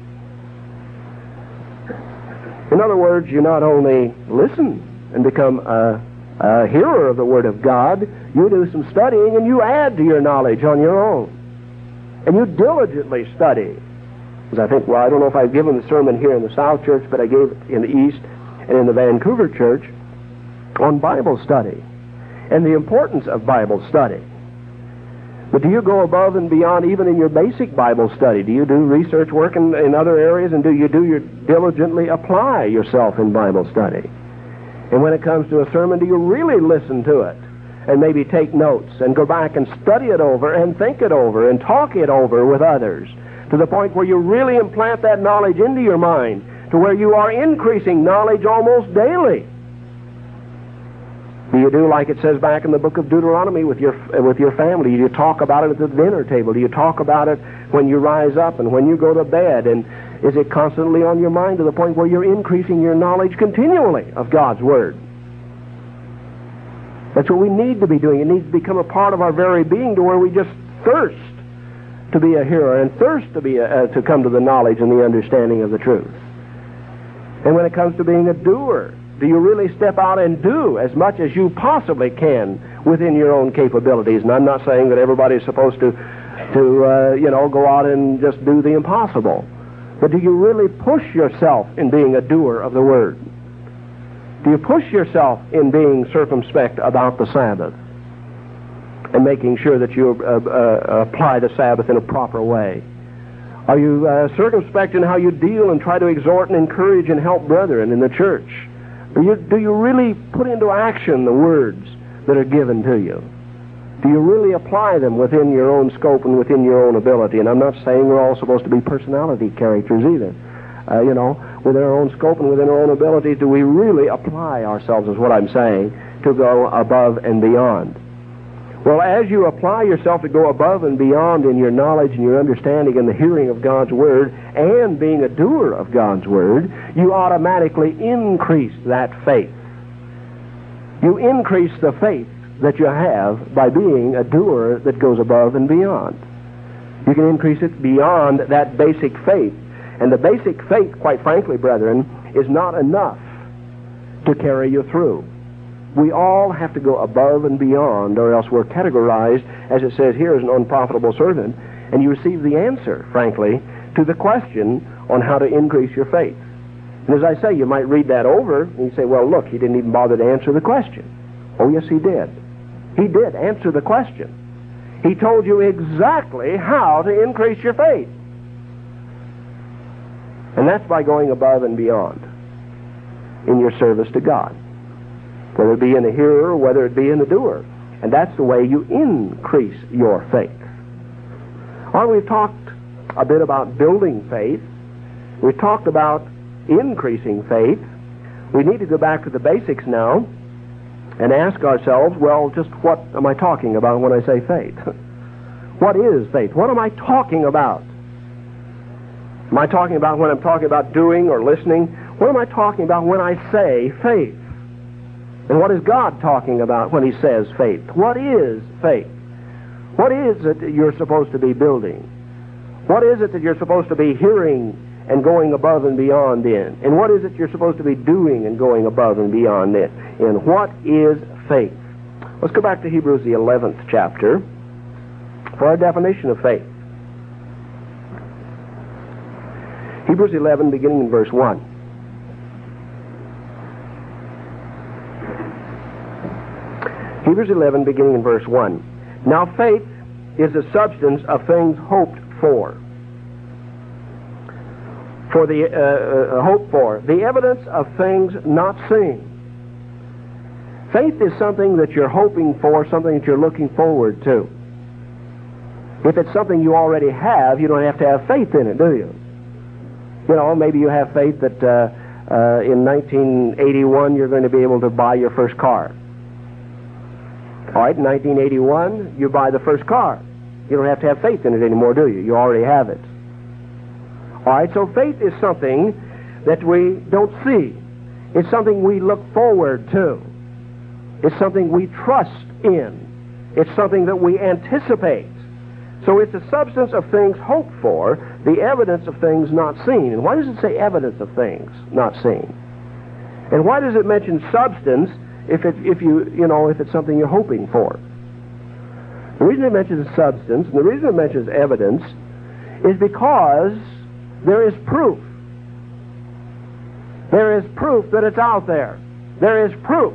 [SPEAKER 2] In other words, you not only listen and become a hearer of the Word of God, you do some studying and you add to your knowledge on your own. And you diligently study. As I think, I don't know if I've given the sermon here in the South Church, but I gave it in the East and in the Vancouver Church on Bible study and the importance of Bible study. But do you go above and beyond even in your basic Bible study? Do you do research work in other areas, and do you diligently apply yourself in Bible study? And when it comes to a sermon, do you really listen to it and maybe take notes and go back and study it over and think it over and talk it over with others to the point where you really implant that knowledge into your mind to where you are increasing knowledge almost daily? Do you do like it says back in the book of Deuteronomy with your family? Do you talk about it at the dinner table? Do you talk about it when you rise up and when you go to bed? And is it constantly on your mind to the point where you're increasing your knowledge continually of God's Word? That's what we need to be doing. It needs to become a part of our very being to where we just thirst to be a hearer and thirst to come to the knowledge and the understanding of the truth. And when it comes to being a doer, do you really step out and do as much as you possibly can within your own capabilities? And I'm not saying that everybody's supposed to go out and just do the impossible. But do you really push yourself in being a doer of the Word? Do you push yourself in being circumspect about the Sabbath and making sure that you apply the Sabbath in a proper way? Are you circumspect in how you deal and try to exhort and encourage and help brethren in the church? Do you really put into action the words that are given to you? Do you really apply them within your own scope and within your own ability? And I'm not saying we're all supposed to be personality characters either. Within our own scope and within our own abilities, do we really apply ourselves, is what I'm saying, to go above and beyond? Well, as you apply yourself to go above and beyond in your knowledge and your understanding and the hearing of God's Word and being a doer of God's Word, you automatically increase that faith. You increase the faith that you have by being a doer that goes above and beyond. You can increase it beyond that basic faith. And the basic faith, quite frankly, brethren, is not enough to carry you through. We all have to go above and beyond, or else we're categorized, as it says here, as an unprofitable servant, and you receive the answer, frankly, to the question on how to increase your faith. And as I say, you might read that over, and you say, well, look, he didn't even bother to answer the question. Oh, yes, he did. He did answer the question. He told you exactly how to increase your faith. And that's by going above and beyond in your service to God, whether it be in the hearer or whether it be in the doer. And that's the way you increase your faith. All right, we've talked a bit about building faith. We've talked about increasing faith. We need to go back to the basics now and ask ourselves, well, just what am I talking about when I say faith? What is faith? What am I talking about? Am I talking about when I'm talking about doing or listening? What am I talking about when I say faith? And what is God talking about when he says faith? What is faith? What is it that you're supposed to be building? What is it that you're supposed to be hearing and going above and beyond in? And what is it you're supposed to be doing and going above and beyond in? And what is faith? Let's go back to Hebrews, the 11th chapter, for our definition of faith. Hebrews 11, beginning in verse 1. Hebrews 11, beginning in verse 1. Now faith is the substance of things hoped for. The evidence of things not seen. Faith is something that you're hoping for, something that you're looking forward to. If it's something you already have, you don't have to have faith in it, do you? You know, maybe you have faith that in 1981 you're going to be able to buy your first car. All right, in 1981 you buy the first car. You don't have to have faith in it anymore, do you? You already have it. All right, so faith is something that we don't see. It's something we look forward to. It's something we trust in. It's something that we anticipate. So it's the substance of things hoped for, the evidence of things not seen. And why does it say evidence of things not seen? And why does it mention substance if it's something you're hoping for? The reason it mentions substance and the reason it mentions evidence is because there is proof. There is proof that it's out there. There is proof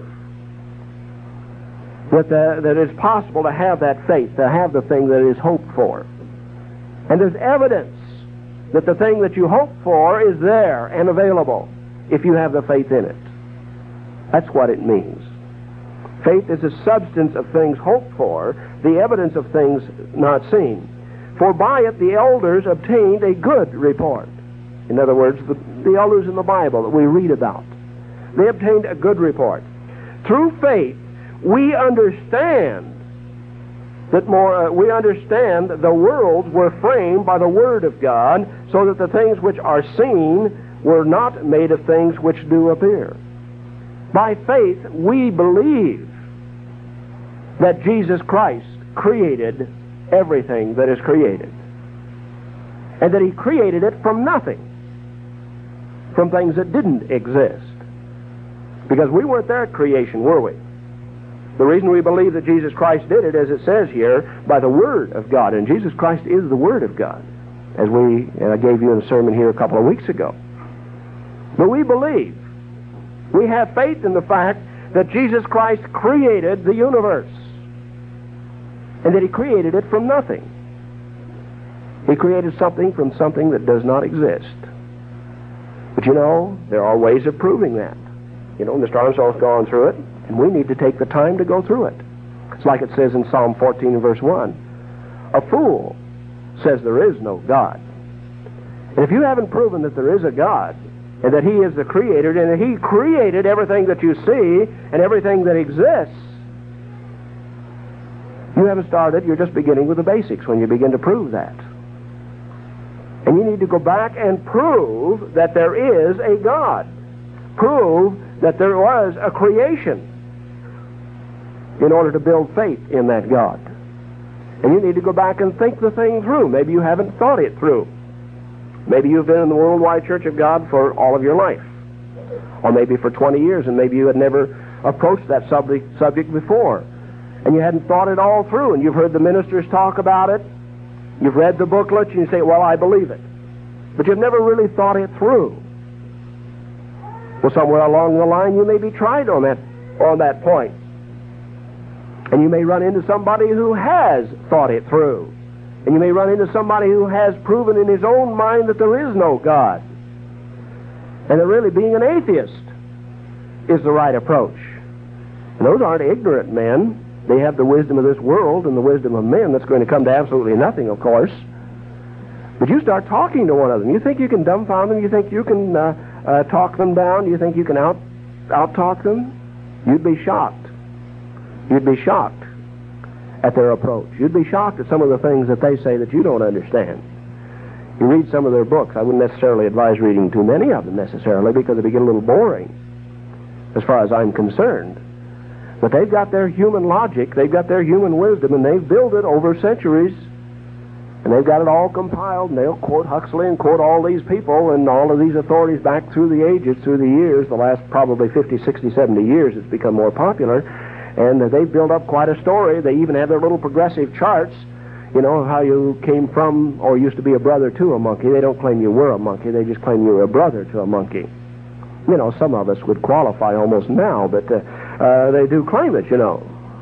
[SPEAKER 2] that it's possible to have that faith, to have the thing that is hoped for. And there's evidence that the thing that you hope for is there and available if you have the faith in it. That's what it means. Faith is the substance of things hoped for, the evidence of things not seen. For by it the elders obtained a good report. In other words, the elders in the Bible that we read about. They obtained a good report. Through faith, we understand that we understand the worlds were framed by the Word of God, so that the things which are seen were not made of things which do appear. By faith, we believe that Jesus Christ created everything that is created, and that He created it from nothing, from things that didn't exist. Because we weren't there at creation, were we? The reason we believe that Jesus Christ did it, as it says here, by the Word of God. And Jesus Christ is the Word of God, as I gave you in a sermon here a couple of weeks ago. But we believe, we have faith in the fact that Jesus Christ created the universe, and that He created it from nothing. He created something from something that does not exist. But you know, there are ways of proving that. You know, Mr. Armstrong's gone through it, and we need to take the time to go through it. It's like it says in Psalm 14 and verse 1. A fool says there is no God. And if you haven't proven that there is a God, and that He is the Creator, and that He created everything that you see and everything that exists, you haven't started. You're just beginning with the basics when you begin to prove that. And you need to go back and prove that there is a God. Prove that there was a creation in order to build faith in that God. And you need to go back and think the thing through. Maybe you haven't thought it through. Maybe you've been in the Worldwide Church of God for all of your life. Or maybe for 20 years, and maybe you had never approached that subject before. And you hadn't thought it all through, and you've heard the ministers talk about it. You've read the booklets, and you say, well, I believe it. But you've never really thought it through. Well, somewhere along the line, you may be tried on that point. And you may run into somebody who has thought it through. And you may run into somebody who has proven in his own mind that there is no God. And that really being an atheist is the right approach. And those aren't ignorant men. They have the wisdom of this world and the wisdom of men that's going to come to absolutely nothing, of course. But you start talking to one of them. You think you can dumbfound them? You think you can talk them down? You think you can out-talk them? You'd be shocked. You'd be shocked at their approach. You'd be shocked at some of the things that they say that you don't understand. You read some of their books. I wouldn't necessarily advise reading too many of them necessarily, because it'd get a little boring as far as I'm concerned. But they've got their human logic, they've got their human wisdom, and they've built it over centuries. And they've got it all compiled, and they'll quote Huxley and quote all these people and all of these authorities back through the ages, through the years. The last probably 50, 60, 70 years it's become more popular. And they've built up quite a story. They even have their little progressive charts, you know, how you came from or used to be a brother to a monkey. They don't claim you were a monkey. They just claim you were a brother to a monkey. You know, some of us would qualify almost now, but they do claim it, you know.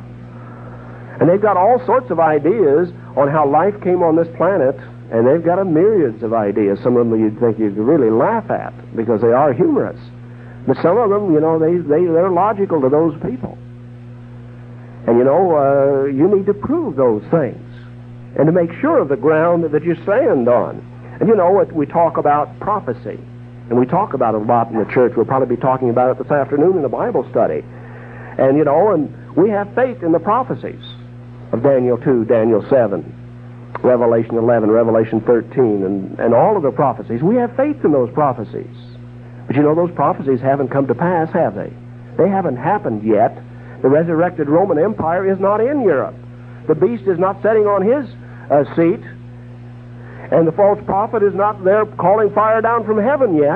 [SPEAKER 2] And they've got all sorts of ideas on how life came on this planet, and they've got a myriads of ideas. Some of them you'd think you'd really laugh at because they are humorous. But some of them, you know, they're logical to those people. And, you know, you need to prove those things and to make sure of the ground that you stand on. And, you know, we talk about prophecy, and we talk about it a lot in the church. We'll probably be talking about it this afternoon in the Bible study. And, you know, and we have faith in the prophecies of Daniel 2, Daniel 7, Revelation 11, Revelation 13, and all of the prophecies. We have faith in those prophecies. But you know, those prophecies haven't come to pass, have they? They haven't happened yet. The resurrected Roman Empire is not in Europe. The beast is not sitting on his seat, and the false prophet is not there calling fire down from heaven yet.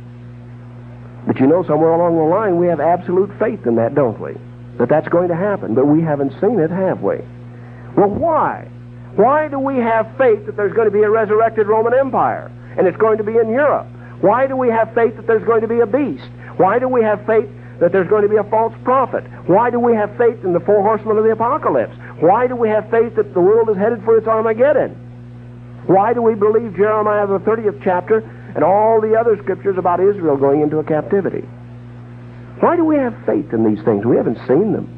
[SPEAKER 2] But you know, somewhere along the line, we have absolute faith in that, don't we? That that's going to happen, but we haven't seen it, have we? Well, why? Why do we have faith that there's going to be a resurrected Roman Empire, and it's going to be in Europe? Why do we have faith that there's going to be a beast? Why do we have faith that there's going to be a false prophet? Why do we have faith in the four horsemen of the apocalypse? Why do we have faith that the world is headed for its Armageddon? Why do we believe Jeremiah the 30th chapter and all the other scriptures about Israel going into a captivity? Why do we have faith in these things? We haven't seen them.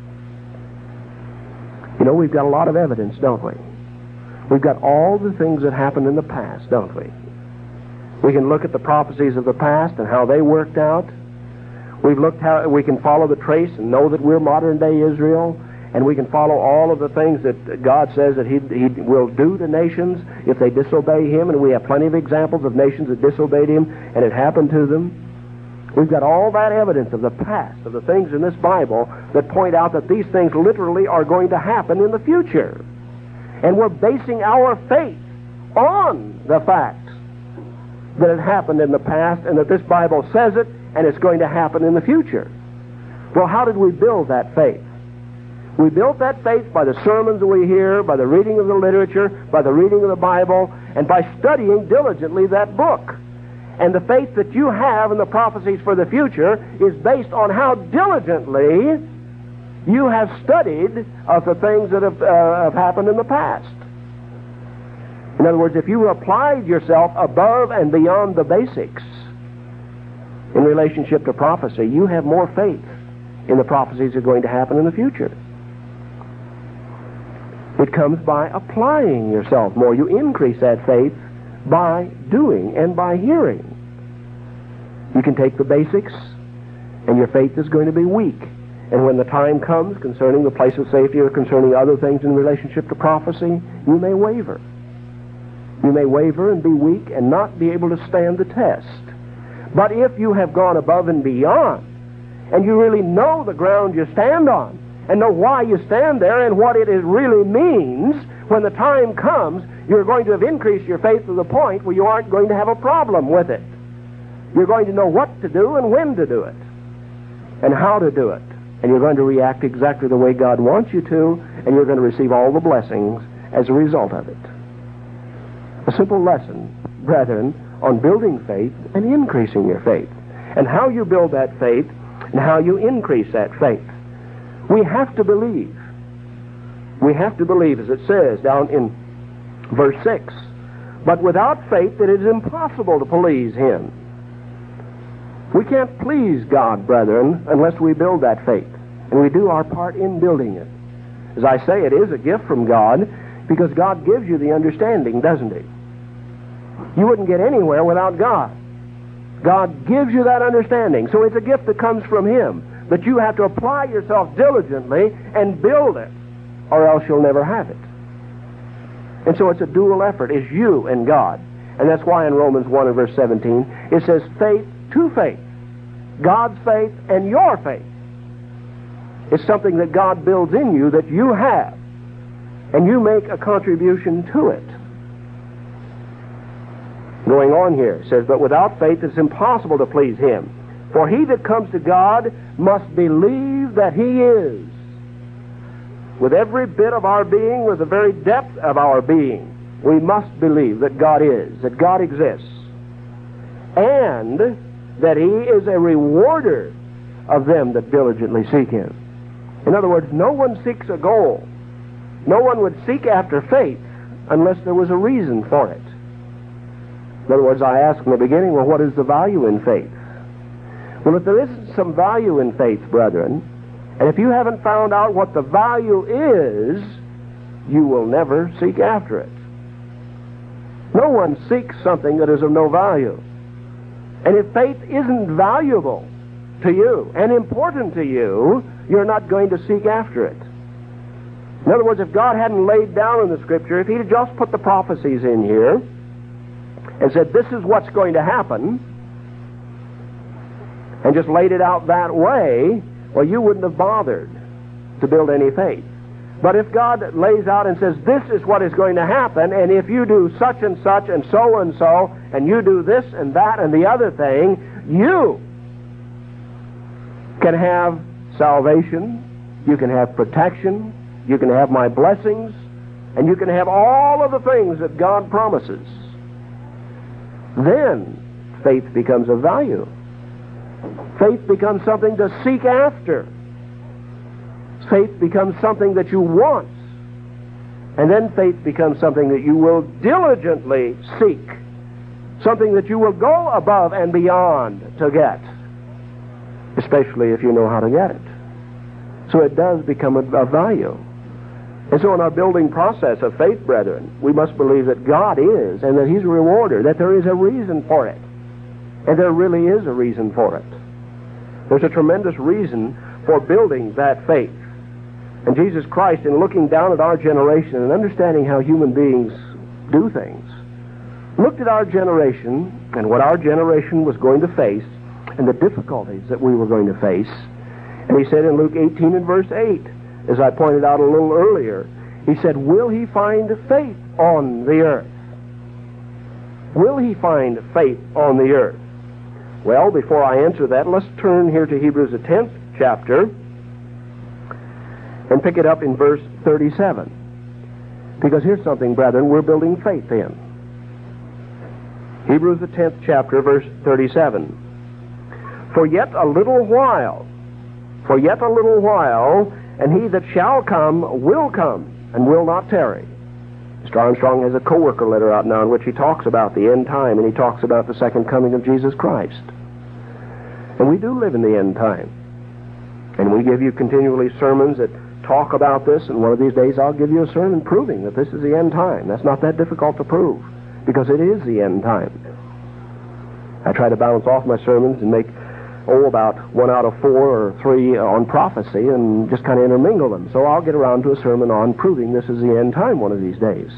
[SPEAKER 2] You know, we've got a lot of evidence, don't we? We've got all the things that happened in the past, don't we? We can look at the prophecies of the past and how they worked out. We've looked how we can follow the trace and know that we're modern-day Israel, and we can follow all of the things that God says that He will do to nations if they disobey Him, and we have plenty of examples of nations that disobeyed Him, and it happened to them. We've got all that evidence of the past, of the things in this Bible that point out that these things literally are going to happen in the future. And we're basing our faith on the fact that it happened in the past and that this Bible says it and it's going to happen in the future. Well, how did we build that faith? We built that faith by the sermons that we hear, by the reading of the literature, by the reading of the Bible, and by studying diligently that book. And the faith that you have in the prophecies for the future is based on how diligently you have studied of the things that have happened in the past. In other words, if you applied yourself above and beyond the basics in relationship to prophecy, you have more faith in the prophecies that are going to happen in the future. It comes by applying yourself more. You increase that faith by doing and by hearing. You can take the basics, and your faith is going to be weak. And when the time comes concerning the place of safety or concerning other things in relationship to prophecy, you may waver. You may waver and be weak and not be able to stand the test. But if you have gone above and beyond, and you really know the ground you stand on, and know why you stand there and what it really means, when the time comes, you're going to have increased your faith to the point where you aren't going to have a problem with it. You're going to know what to do and when to do it, and how to do it. And you're going to react exactly the way God wants you to, and you're going to receive all the blessings as a result of it. A simple lesson, brethren, on building faith and increasing your faith, and how you build that faith and how you increase that faith. We have to believe. We have to believe, as it says down in verse 6. But without faith it is impossible to please Him. We can't please God, brethren, unless we build that faith. And we do our part in building it. As I say, it is a gift from God, because God gives you the understanding, doesn't He? You wouldn't get anywhere without God. God gives you that understanding. So it's a gift that comes from Him. But you have to apply yourself diligently and build it, or else you'll never have it. And so it's a dual effort. It's you and God. And that's why in Romans 1 and verse 17, it says faith to faith. God's faith and your faith. It's something that God builds in you that you have. And you make a contribution to it. Going on here, it says, but without faith it's impossible to please Him. For he that comes to God must believe that He is. With every bit of our being, with the very depth of our being, we must believe that God is, that God exists, and that He is a rewarder of them that diligently seek Him. In other words, no one seeks a goal. No one would seek after faith unless there was a reason for it. In other words, I asked in the beginning, well, what is the value in faith? Well, if there isn't some value in faith, brethren, and if you haven't found out what the value is, you will never seek after it. No one seeks something that is of no value. And if faith isn't valuable to you and important to you, you're not going to seek after it. In other words, if God hadn't laid down in the Scripture, if He had just put the prophecies in here and said, this is what's going to happen, and just laid it out that way, well, you wouldn't have bothered to build any faith. But if God lays out and says, this is what is going to happen, and if you do such and such and so, and you do this and that and the other thing, you can have salvation, you can have protection, you can have my blessings, and you can have all of the things that God promises. Then faith becomes of value. Faith becomes something to seek after. Faith becomes something that you want. And then faith becomes something that you will diligently seek. Something that you will go above and beyond to get. Especially if you know how to get it. So it does become of value. And so in our building process of faith, brethren, we must believe that God is, and that He's a rewarder, that there is a reason for it. And there really is a reason for it. There's a tremendous reason for building that faith. And Jesus Christ, in looking down at our generation and understanding how human beings do things, looked at our generation and what our generation was going to face and the difficulties that we were going to face. And he said in Luke 18 and verse 8, as I pointed out a little earlier, he said, will he find faith on the earth? Will he find faith on the earth? Well, before I answer that, let's turn here to Hebrews, the 10th chapter, and pick it up in verse 37. Because here's something, brethren, we're building faith in. Hebrews, the 10th chapter, verse 37. For yet a little while, and he that shall come will come, and will not tarry. Mr. Armstrong has a co-worker letter out now in which he talks about the end time, and he talks about the second coming of Jesus Christ. And we do live in the end time. And we give you continually sermons that talk about this, and one of these days I'll give you a sermon proving that this is the end time. That's not that difficult to prove, because it is the end time. I try to balance off my sermons and make, about 1 out of 4 or 3 on prophecy and just kind of intermingle them. So I'll get around to a sermon on proving this is the end time one of these days.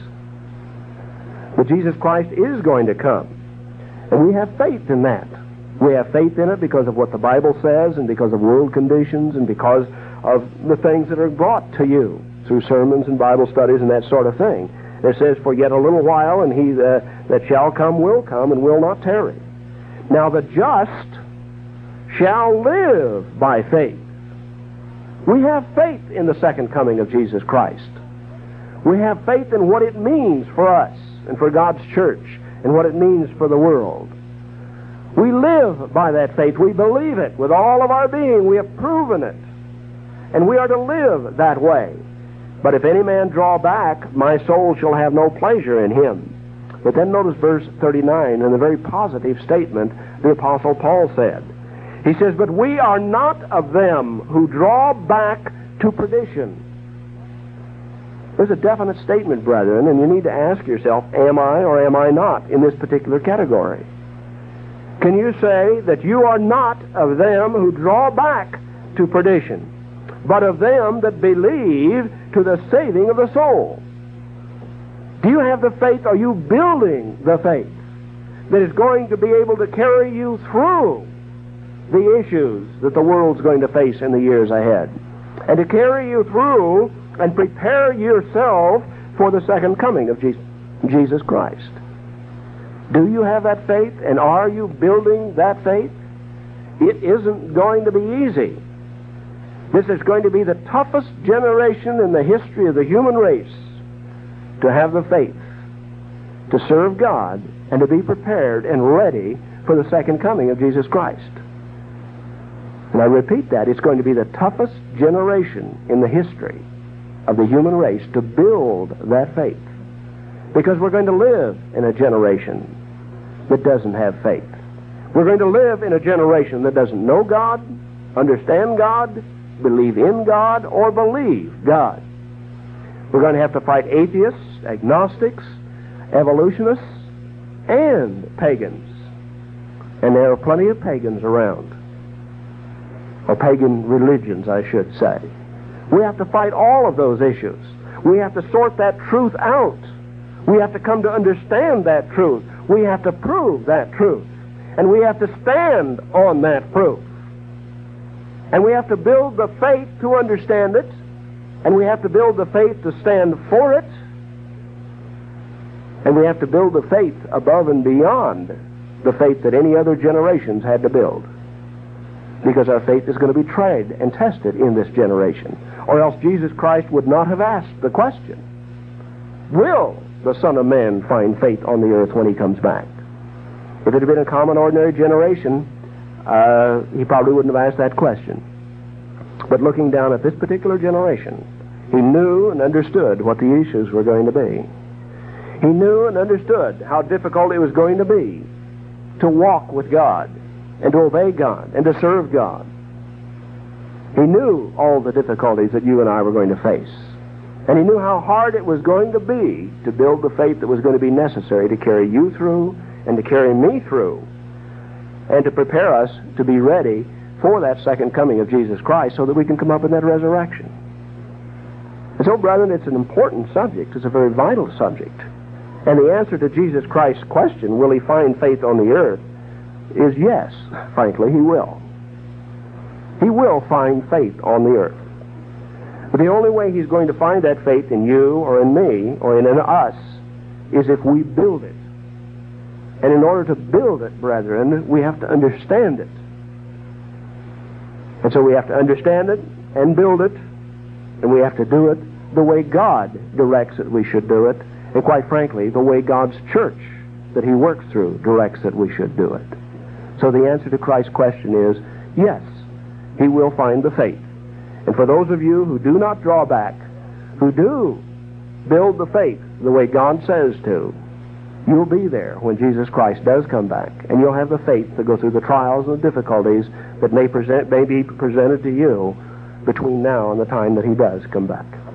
[SPEAKER 2] But Jesus Christ is going to come. And we have faith in that. We have faith in it because of what the Bible says and because of world conditions and because of the things that are brought to you through sermons and Bible studies and that sort of thing. It says, for yet a little while, and he that shall come will come and will not tarry. Now the just shall live by faith. We have faith in the second coming of Jesus Christ. We have faith in what it means for us and for God's church and what it means for the world. We live by that faith. We believe it with all of our being. We have proven it. And we are to live that way. But if any man draw back, my soul shall have no pleasure in him. But then notice verse 39 and the very positive statement the Apostle Paul said. He says, but we are not of them who draw back to perdition. There's a definite statement, brethren, and you need to ask yourself, am I or am I not in this particular category? Can you say that you are not of them who draw back to perdition, but of them that believe to the saving of the soul? Do you have the faith? Are you building the faith that is going to be able to carry you through the issues that the world's going to face in the years ahead, and to carry you through and prepare yourself for the second coming of Jesus Christ? Do you have that faith, and are you building that faith? It isn't going to be easy. This is going to be the toughest generation in the history of the human race to have the faith to serve God and to be prepared and ready for the second coming of Jesus Christ. And I repeat that, it's going to be the toughest generation in the history of the human race to build that faith. Because we're going to live in a generation that doesn't have faith. We're going to live in a generation that doesn't know God, understand God, believe in God, or believe God. We're going to have to fight atheists, agnostics, evolutionists, and pagans. And there are plenty of pagans around. Or pagan religions, I should say. We have to fight all of those issues. We have to sort that truth out. We have to come to understand that truth. We have to prove that truth. And we have to stand on that proof. And we have to build the faith to understand it. And we have to build the faith to stand for it. And we have to build the faith above and beyond the faith that any other generations had to build. Because our faith is going to be tried and tested in this generation. Or else Jesus Christ would not have asked the question, will the Son of Man find faith on the earth when he comes back? If it had been a common, ordinary generation, he probably wouldn't have asked that question. But looking down at this particular generation, he knew and understood what the issues were going to be. He knew and understood how difficult it was going to be to walk with God and to obey God and to serve God. He knew all the difficulties that you and I were going to face. And he knew how hard it was going to be to build the faith that was going to be necessary to carry you through and to carry me through and to prepare us to be ready for that second coming of Jesus Christ so that we can come up in that resurrection. And so, brethren, it's an important subject. It's a very vital subject. And the answer to Jesus Christ's question, will he find faith on the earth, is yes. Frankly, he will. He will find faith on the earth. But the only way he's going to find that faith in you or in me or in us is if we build it. And in order to build it, brethren, we have to understand it. And so we have to understand it and build it, and we have to do it the way God directs that we should do it, and quite frankly, the way God's church that he works through directs that we should do it. So the answer to Christ's question is, yes, he will find the faith. And for those of you who do not draw back, who do build the faith the way God says to, you'll be there when Jesus Christ does come back, and you'll have the faith to go through the trials and the difficulties that may be presented to you between now and the time that he does come back.